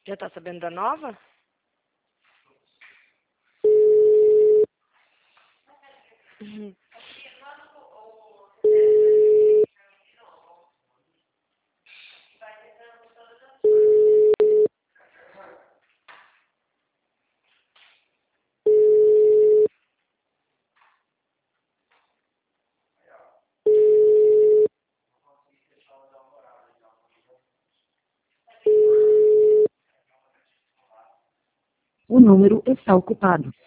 Já tá sabendo da nova? O número está ocupado.